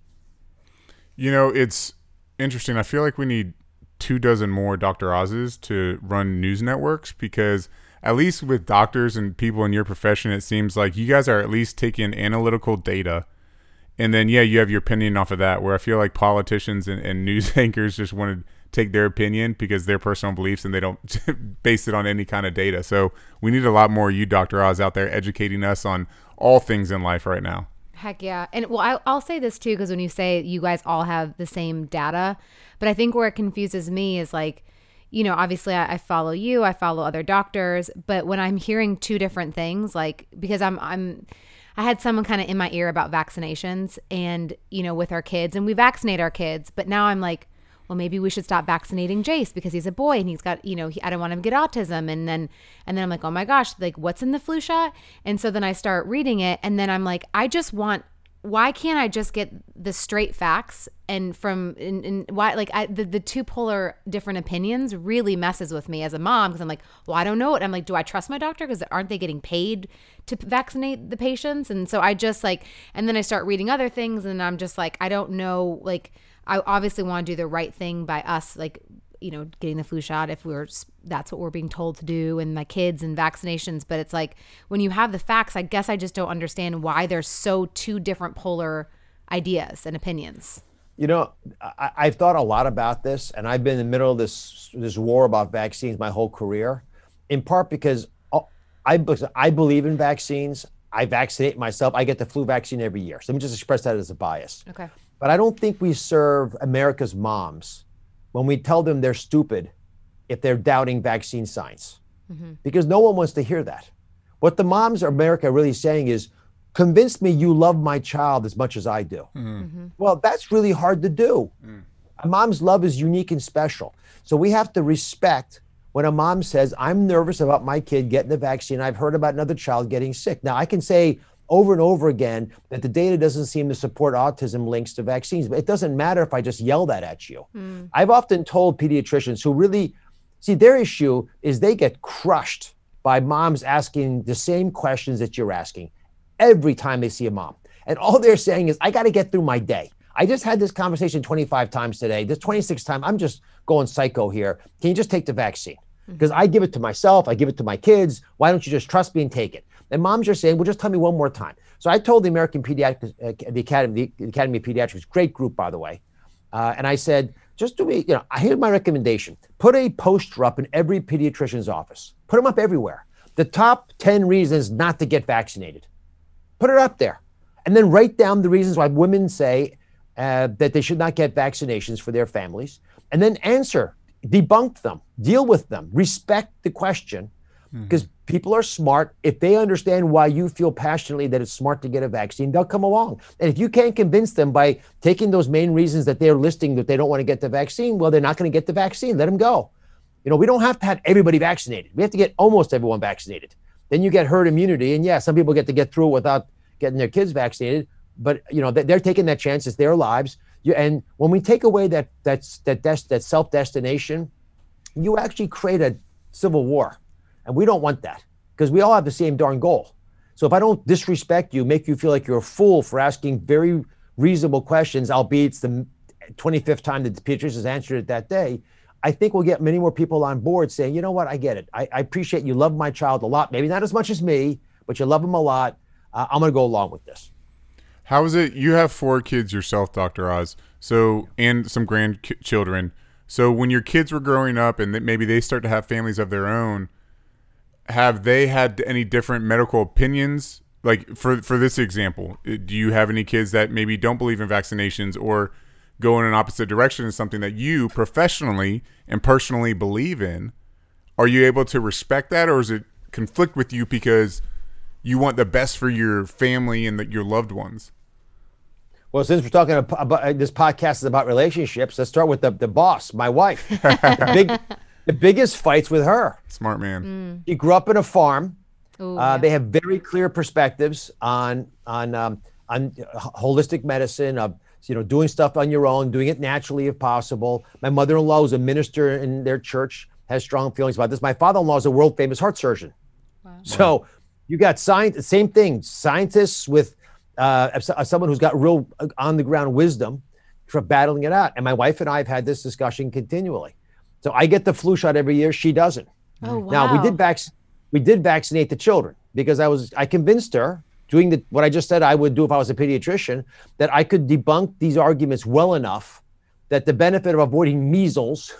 You know, it's interesting. I feel like we need two dozen more Doctor Oz's to run news networks because at least with doctors and people in your profession, it seems like you guys are at least taking analytical data. And then, yeah, you have your opinion off of that, where I feel like politicians and, and news anchors just want to take their opinion because their personal beliefs and they don't base it on any kind of data. So we need a lot more you, Doctor Oz, out there educating us on all things in life right now. Heck yeah. And well, I, I'll say this too, because when you say you guys all have the same data, but I think where it confuses me is like, you know, obviously I, I follow you, I follow other doctors, but when I'm hearing two different things, like, because I'm, I'm, I had someone kind of in my ear about vaccinations and, you know, with our kids, and we vaccinate our kids, but now I'm like, well, maybe we should stop vaccinating Jace because he's a boy and he's got, you know, he, I don't want him to get autism. And then, and then I'm like, oh my gosh, like what's in the flu shot? And so then I start reading it and then I'm like, I just want, why can't I just get the straight facts and from, and, and why, like I, the, the two polar different opinions really messes with me as a mom. Cause I'm like, well, I don't know it. I'm like, do I trust my doctor? Cause aren't they getting paid to vaccinate the patients? And so I just like, and then I start reading other things and I'm just like, I don't know, like, I obviously want to do the right thing by us, like, you know, getting the flu shot if we're, that's what we're being told to do, and my kids and vaccinations. But it's like, when you have the facts, I guess I just don't understand why there's so two different polar ideas and opinions. You know, I, I've thought a lot about this, and I've been in the middle of this, this war about vaccines my whole career, in part because I, I believe in vaccines. I vaccinate myself. I get the flu vaccine every year. So let me just express that as a bias. Okay. But I don't think we serve America's moms when we tell them they're stupid if they're doubting vaccine science, mm-hmm. because no one wants to hear that. What the moms of America are really saying is, convince me you love my child as much as I do. Mm-hmm. Mm-hmm. Well, that's really hard to do. Mm. A mom's love is unique and special. So we have to respect when a mom says, I'm nervous about my kid getting the vaccine. I've heard about another child getting sick. Now, I can say over and over again that the data doesn't seem to support autism links to vaccines, but it doesn't matter if I just yell that at you. Mm. I've often told pediatricians who really, see, their issue is they get crushed by moms asking the same questions that you're asking every time they see a mom. And all they're saying is, I got to get through my day. I just had this conversation twenty-five times today. This twenty-sixth time, I'm just going psycho here. Can you just take the vaccine? Because I give it to myself, I give it to my kids. Why don't you just trust me and take it? And moms are saying, well, just tell me one more time. So I told the American Pediatric, uh, the Academy, the Academy of Pediatrics, great group, by the way. Uh, and I said, just do me, you know, here's my recommendation. Put a poster up in every pediatrician's office. Put them up everywhere. The top ten reasons not to get vaccinated. Put it up there. And then write down the reasons why women say uh, that they should not get vaccinations for their families. And then answer, debunk them, deal with them, respect the question. Because mm-hmm. people are smart. If they understand why you feel passionately that it's smart to get a vaccine, they'll come along. And if you can't convince them by taking those main reasons that they're listing that they don't want to get the vaccine, well, they're not going to get the vaccine. Let them go. You know, we don't have to have everybody vaccinated. We have to get almost everyone vaccinated. Then you get herd immunity. And yeah, some people get to get through it without getting their kids vaccinated. But, you know, they're taking that chance. It's their lives. You, and when we take away that, that's, that, that, that self-destination, you actually create a civil war. And we don't want that because we all have the same darn goal. So if I don't disrespect you, make you feel like you're a fool for asking very reasonable questions, albeit it's the twenty-fifth time that the pediatrician's answered it that day, I think we'll get many more people on board saying, you know what, I get it. I, I appreciate you love my child a lot. Maybe not as much as me, but you love him a lot. Uh, I'm going to go along with this. How is it? You have four kids yourself, Doctor Oz. So, and some grandchildren. So when your kids were growing up and maybe they start to have families of their own, have they had any different medical opinions? Like for, for this example, do you have any kids that maybe don't believe in vaccinations or go in an opposite direction in something that you professionally and personally believe in? Are you able to respect that, or is it conflict with you because you want the best for your family and the, your loved ones? Well, since we're talking about, about this podcast is about relationships, let's start with the, the boss, my wife. the, big, the biggest fights with her. Smart man. She grew up in a farm. Ooh, uh, yeah. They have very clear perspectives on on um, on holistic medicine, of you know doing stuff on your own, doing it naturally if possible. My mother-in-law is a minister in their church, has strong feelings about this. My father-in-law is a world-famous heart surgeon. Wow. So you got science, same thing, scientists with uh, someone who's got real on-the-ground wisdom for battling it out. And my wife and I have had this discussion continually. So I get the flu shot every year. She doesn't. Oh, wow. Now we did vac- we did vaccinate the children because I was I convinced her, doing the what I just said I would do if I was a pediatrician, that I could debunk these arguments well enough that the benefit of avoiding measles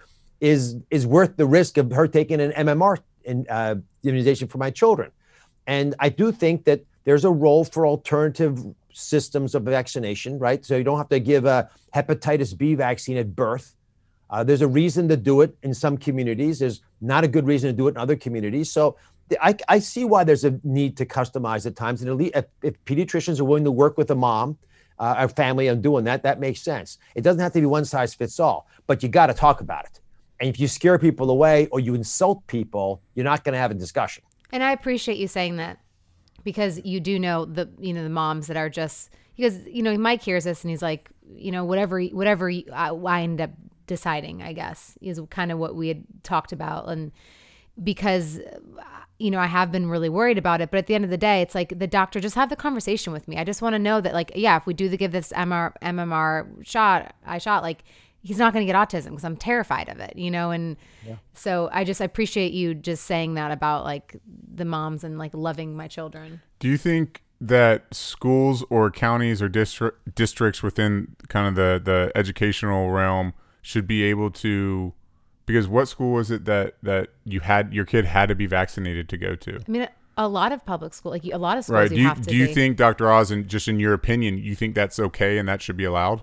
is is worth the risk of her taking an M M R in, uh, immunization for my children. And I do think that there's a role for alternative systems of vaccination, right? So you don't have to give a hepatitis B vaccine at birth. Uh, there's a reason to do it in some communities. There's not a good reason to do it in other communities. So I, I see why there's a need to customize at times. And if, if pediatricians are willing to work with a mom, uh, a family on doing that, that makes sense. It doesn't have to be one size fits all, but you got to talk about it. And if you scare people away or you insult people, you're not going to have a discussion. And I appreciate you saying that, because you do know the, you know, the moms that are just, because, you know, Mike hears this and he's like, you know, whatever, whatever I, I end up deciding, I guess, is kind of what we had talked about. And because, you know, I have been really worried about it, but at the end of the day, it's like, the doctor, just have the conversation with me. I just want to know that, like, yeah, if we do the, give this M R, M M R shot, I shot, like, he's not going to get autism because I'm terrified of it, you know? And yeah. So I just I appreciate you just saying that about like the moms and like loving my children. Do you think that schools or counties or district districts within kind of the, the educational realm should be able to, because what school was it that, that you had, your kid had to be vaccinated to go to? I mean, a lot of public school, like a lot of schools right. you, do you, have to do you be. think, Doctor Oz, and just in your opinion, you think that's okay and that should be allowed?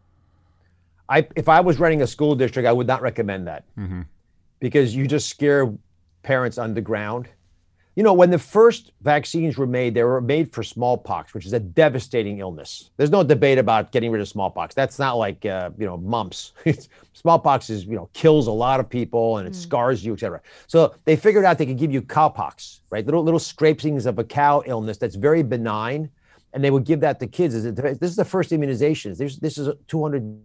I, if I was running a school district, I would not recommend that Mm-hmm. because you just scare parents underground. You know, when the first vaccines were made, they were made for smallpox, which is a devastating illness. There's no debate about getting rid of smallpox. That's not like, uh, you know, mumps. Smallpox is, you know, kills a lot of people and it mm. scars you, et cetera. So they figured out they could give you cowpox, right? Little little scrapings of a cow illness that's very benign. And they would give that to kids. This is the first immunizations. This, this is two hundred.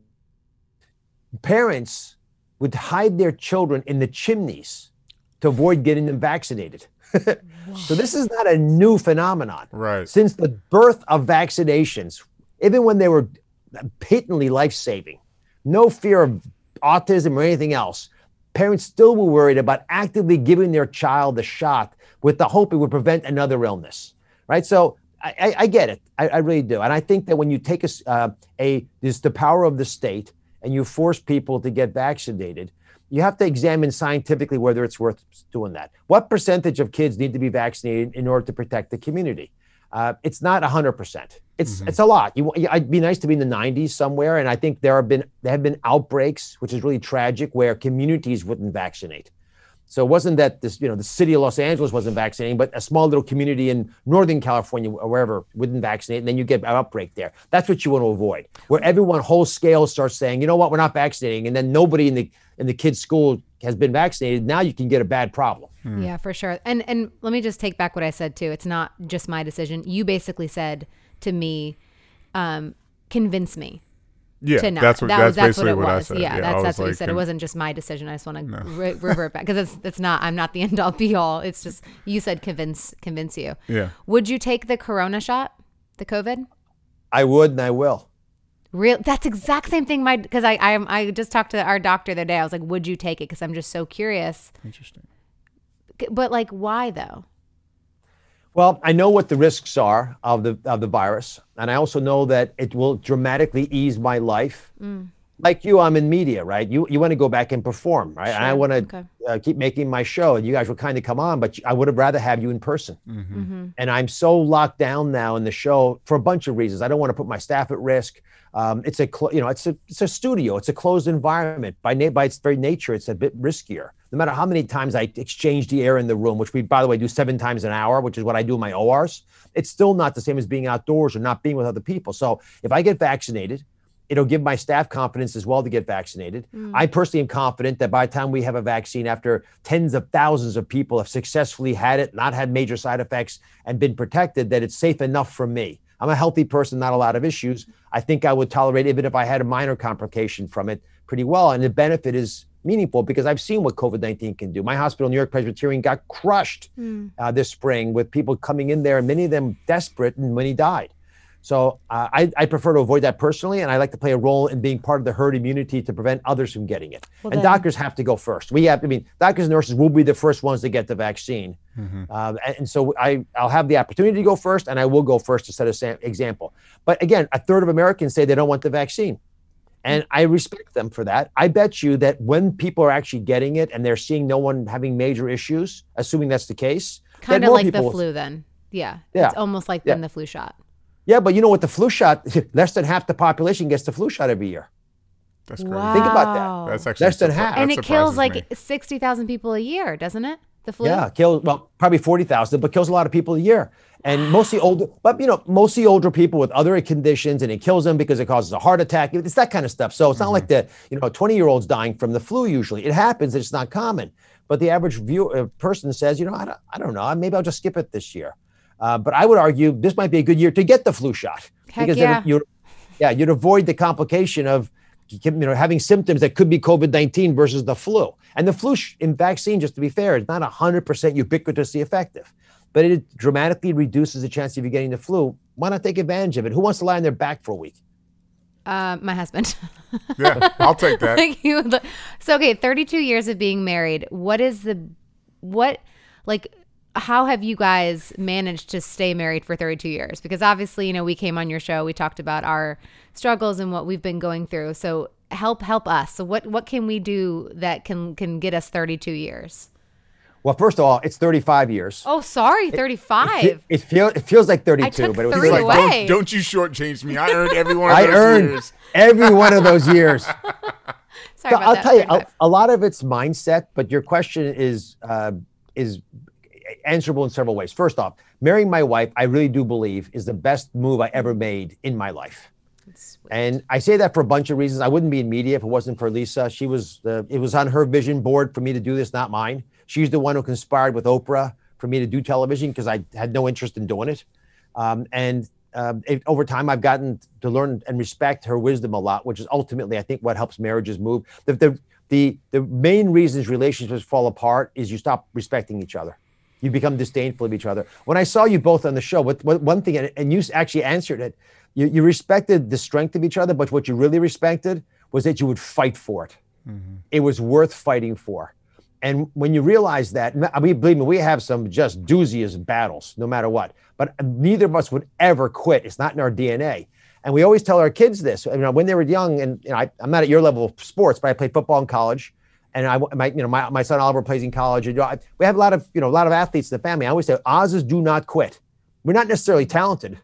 Parents would hide their children in the chimneys to avoid getting them vaccinated. So this is not a new phenomenon. Right. Since the birth of vaccinations, even when they were patently life-saving, no fear of autism or anything else, parents still were worried about actively giving their child the shot with the hope it would prevent another illness, right? So I, I, I get it. I, I really do. And I think that when you take a, uh, a this the power of the state and you force people to get vaccinated, you have to examine scientifically whether it's worth doing that. What percentage of kids need to be vaccinated in order to protect the community? Uh, it's not one hundred percent. It's mm-hmm. it's a lot. You, I'd be nice to be in the nineties somewhere, and I think there have been there have been outbreaks, which is really tragic, where communities wouldn't vaccinate. So it wasn't that this, you know, the city of Los Angeles wasn't vaccinating, but a small little community in Northern California or wherever wouldn't vaccinate, and then you get an outbreak there. That's what you want to avoid, where everyone whole scale starts saying, you know what, we're not vaccinating, and then nobody in the in the kid's school has been vaccinated. Now you can get a bad problem. Hmm. Yeah, for sure. And and let me just take back what I said too. It's not just my decision. You basically said to me, um, convince me. Yeah, to not. that's what that that's was that's basically what it what I was. said. Yeah, Yeah, I that's was that's what you like, said. It can- wasn't just my decision. I just want to No. re- revert back because it's it's not. I'm not the end all be all. It's just you said convince convince you. Yeah. Would you take the Corona shot, the COVID? I would and I will. Real. That's exact same thing. My because I I I just talked to our doctor the other day. I was like, would you take it? Because I'm just so curious. Interesting. But like, why though? Well, I know what the risks are of the of the virus, and I also know that it will dramatically ease my life. Mm. Like you, I'm in media, right? You you want to go back and perform, right? And I Sure. want to Okay. uh, keep making my show, and you guys will kind of come on, but I would have rather have you in person. Mm-hmm. Mm-hmm. And I'm so locked down now in the show for a bunch of reasons. I don't want to put my staff at risk. Um, it's a cl- you know it's a it's a studio. It's a closed environment. By na- by its very nature, it's a bit riskier. No matter how many times I exchange the air in the room, which we, by the way, do seven times an hour, which is what I do in my O Rs, it's still not the same as being outdoors or not being with other people. So if I get vaccinated, it'll give my staff confidence as well to get vaccinated. Mm. I personally am confident that by the time we have a vaccine, after tens of thousands of people have successfully had it, not had major side effects, and been protected, that it's safe enough for me. I'm a healthy person, not a lot of issues. I think I would tolerate, even if I had a minor complication from it, pretty well. And the benefit is meaningful because I've seen what COVID nineteen can do. My hospital, New York Presbyterian, got crushed Mm. uh, this spring with people coming in there, and many of them desperate, and many died. So uh, I, I prefer to avoid that personally, and I like to play a role in being part of the herd immunity to prevent others from getting it. Well, and then- doctors have to go first. We have, I mean, doctors and nurses will be the first ones to get the vaccine. Mm-hmm. Um, and, and so I, I'll have the opportunity to go first, and I will go first to set a sam- example. But again, a third of Americans say they don't want the vaccine. And I respect them for that. I bet you that when people are actually getting it and they're seeing no one having major issues, assuming that's the case, that Kind of more like the people will- flu then. Yeah. Yeah. It's almost like Yeah. then the flu shot. Yeah, but you know what? The flu shot, less than half the population gets the flu shot every year. That's crazy. Wow. Think about that. That's actually Less than surpri- half. that And it kills surprises like me. sixty thousand people a year, doesn't it? The flu? Yeah, kills, well, probably forty thousand, but kills a lot of people a year. And mostly older, but you know, mostly older people with other conditions, and it kills them because it causes a heart attack. It's that kind of stuff. So it's not like the, you know, twenty year olds dying from the flu usually. It happens, it's not common. But the average view, uh, person says, you know, I don't, I don't know, maybe I'll just skip it this year. Uh, but I would argue this might be a good year to get the flu shot. Heck because yeah. then you, yeah, you'd avoid the complication of, you know, having symptoms that could be COVID nineteen versus the flu. And the flu sh- in vaccine, just to be fair, is not one hundred percent ubiquitously effective, but it dramatically reduces the chance of you getting the flu. Why not take advantage of it? Who wants to lie on their back for a week? Uh, my husband. Yeah, I'll take that. Like you, so okay, thirty-two years of being married. What is the, what, like, how have you guys managed to stay married for thirty-two years? Because obviously, you know, we came on your show, we talked about our struggles and what we've been going through. So help, help us. So what, what can we do that can, can get us thirty-two years? Well, first of all, it's thirty-five years. Oh, sorry, It, thirty-five. it, feel, it feels like thirty-two, took but it was three like, away. Don't, don't you shortchange me. I earned every one of I those earned years. every one of those years. Sorry So about I'll that. tell you, a, thirty-five. a lot of it's mindset, but your question is uh, is answerable in several ways. First off, marrying my wife, I really do believe, is the best move I ever made in my life. Sweet. And I say that for a bunch of reasons. I wouldn't be in media if it wasn't for Lisa. She was the, it was on her vision board for me to do this, not mine. She's the one who conspired with Oprah for me to do television because I had no interest in doing it. Um, and uh, it, over time, I've gotten to learn and respect her wisdom a lot, which is ultimately, I think, what helps marriages move. The, the, the, the main reasons relationships fall apart is you stop respecting each other. You become disdainful of each other. When I saw you both on the show, what, what one thing, and, and you actually answered it, you, you respected the strength of each other, but what you really respected was that you would fight for it. Mm-hmm. It was worth fighting for. And when you realize that, I mean, believe me, we have some just dooziest battles, no matter what. But neither of us would ever quit. It's not in our D N A. And we always tell our kids this. You know, when they were young, and you know, I, I'm not at your level of sports, but I played football in college. And I, my, you know, my, my son Oliver plays in college. And, you know, I, we have a lot of, you know, a lot of athletes in the family. I always say, Oz's do not quit. We're not necessarily talented,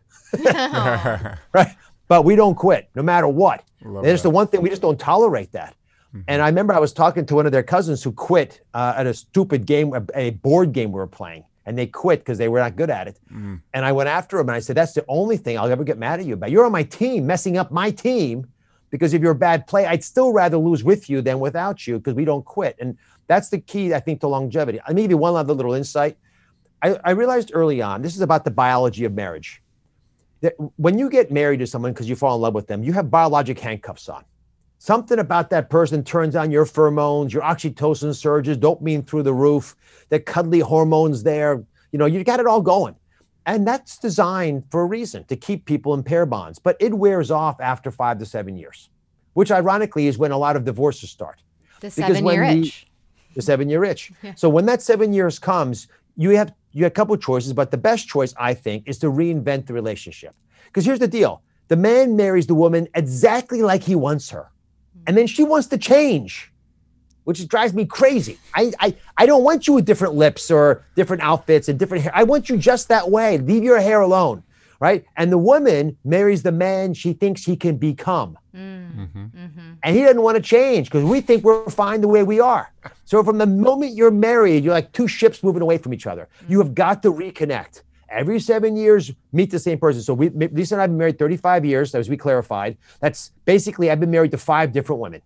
right? But we don't quit, no matter what. Love And it's that. the one thing, we just don't tolerate that. Mm-hmm. And I remember I was talking to one of their cousins who quit uh, at a stupid game, a, a board game we were playing. And they quit because they were not good at it. Mm-hmm. And I went after him and I said, that's the only thing I'll ever get mad at you about. You're on my team, messing up my team because of your bad play. I'd still rather lose with you than without you because we don't quit. And that's the key, I think, to longevity. I'll give you one other little insight. I, I realized early on, this is about the biology of marriage. that when you get married to someone because you fall in love with them, you have biologic handcuffs on. Something about that person turns on your pheromones, your oxytocin surges, dopamine through the roof, the cuddly hormones there. You know, you got it all going. And that's designed for a reason, to keep people in pair bonds. But it wears off after five to seven years, which ironically is when a lot of divorces start. The seven-year itch. The seven-year itch. Yeah. So when that seven years comes, you have you have a couple of choices, but the best choice, I think, is to reinvent the relationship. Because here's the deal. The man marries the woman exactly like he wants her. And then she wants to change, which drives me crazy. I, I, I don't want you with different lips or different outfits and different hair. I want you just that way. Leave your hair alone, right? And the woman marries the man she thinks he can become. Mm-hmm. Mm-hmm. And he doesn't want to change because we think we're fine the way we are. So from the moment you're married, you're like two ships moving away from each other. Mm-hmm. You have got to reconnect. Every seven years, meet the same person. So we, Lisa and I have been married thirty-five years, as we clarified. That's basically, I've been married to five different women.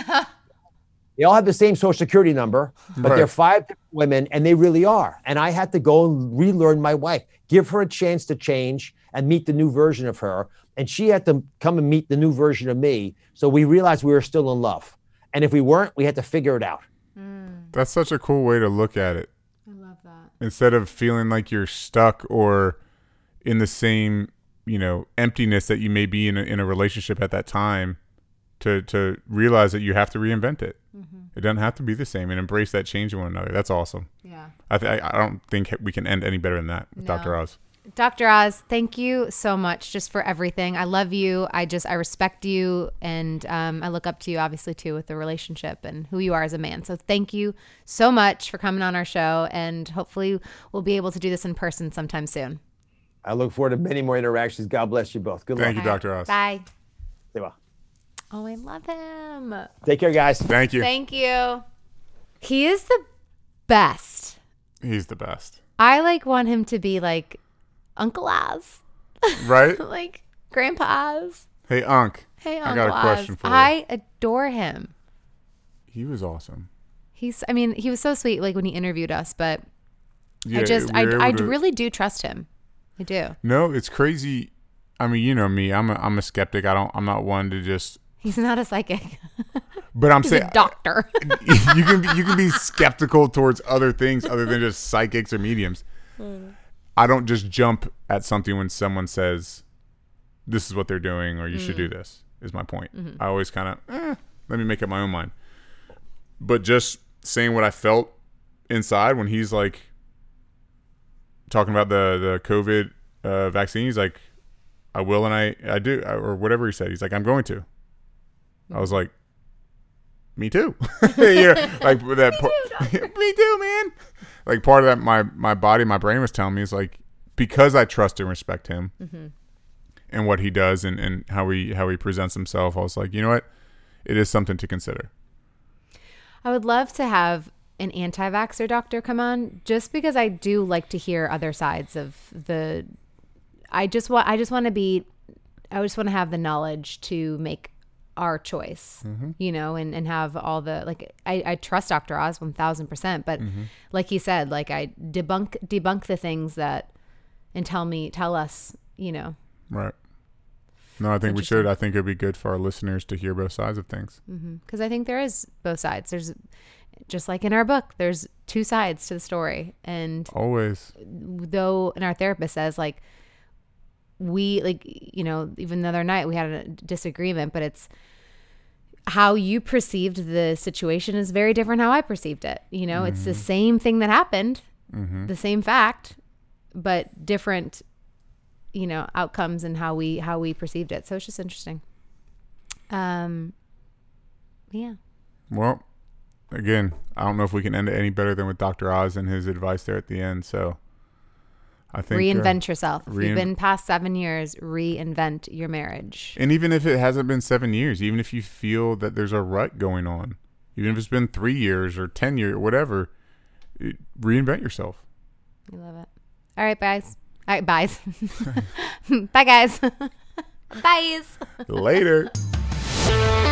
They all have the same social security number, but right. They're five different women, and they really are. And I had to go and relearn my wife, give her a chance to change and meet the new version of her. And she had to come and meet the new version of me. So we realized we were still in love. And if we weren't, we had to figure it out. Mm. That's such a cool way to look at it. I love that. Instead of feeling like you're stuck or in the same, you know, emptiness that you may be in a, in a relationship at that time, to to realize that you have to reinvent it. Mm-hmm. It doesn't have to be the same, and embrace that change in one another. That's awesome. Yeah. I th- I don't think we can end any better than that with no. Doctor Oz. Doctor Oz, thank you so much just for everything. I love you. I just, I respect you. And um, I look up to you, obviously, too, with the relationship and who you are as a man. So thank you so much for coming on our show. And hopefully we'll be able to do this in person sometime soon. I look forward to many more interactions. God bless you both. Good luck. Thank you, Doctor Oz. Bye. Stay well. Oh, I love him. Take care, guys. Thank you. Thank you. He is the best. He's the best. I like want him to be like Uncle Oz. Right? Like Grandpa Oz. Hey, Unc. Hey, Uncle I got a Oz. question for you. I adore him. He was awesome. He's, I mean, he was so sweet like when he interviewed us, but yeah, I just, we I, I to... really do trust him. I do. No, it's crazy. I mean, you know me. I'm a, I'm a skeptic. I don't, I'm not one to just. He's not a psychic. But I'm He's saying a doctor. you can be, you can be skeptical towards other things other than just psychics or mediums. Mm. I don't just jump at something when someone says, "This is what they're doing," or "You mm. should do this." Is my point. Mm-hmm. I always kind of eh, let me make up my own mind. But just saying what I felt inside when he's like talking about the the COVID uh, vaccine, he's like, "I will," and I I do, or whatever he said. He's like, "I'm going to." I was like, me too. Yeah, like that. Me, too, me too, man. Like part of that, my my body, my brain was telling me is like, because I trust and respect him mm-hmm. and what he does and, and how he how he presents himself. I was like, you know what, it is something to consider. I would love to have an anti-vaxxer doctor come on, just because I do like to hear other sides of the. I just want. I just want to be. I just want to have the knowledge to make our choice, mm-hmm. you know, and, and have all the, like, I, I trust Doctor Oz one thousand percent, but mm-hmm. like he said, like I debunk, debunk the things that, and tell me, tell us, you know. Right. No, I think we should. I think it'd be good for our listeners to hear both sides of things. Mm-hmm. Cause I think there is both sides. There's just like in our book, there's two sides to the story. And always, though, and our therapist says like, we like, you know, even the other night we had a disagreement, but it's how you perceived the situation is very different how I perceived it. You know, mm-hmm. it's the same thing that happened, mm-hmm. the same fact, but different, you know, outcomes and how we, how we perceived it. So it's just interesting. Um, yeah. Well, again, I don't know if we can end it any better than with Doctor Oz and his advice there at the end. So I think reinvent uh, yourself. If rein- you've been past seven years, reinvent your marriage. And even if it hasn't been seven years, even if you feel that there's a rut going on, even if it's been three years or ten years or whatever, it, reinvent yourself. I love it. All right, guys. All right, byes. Bye, guys. Byes. Later.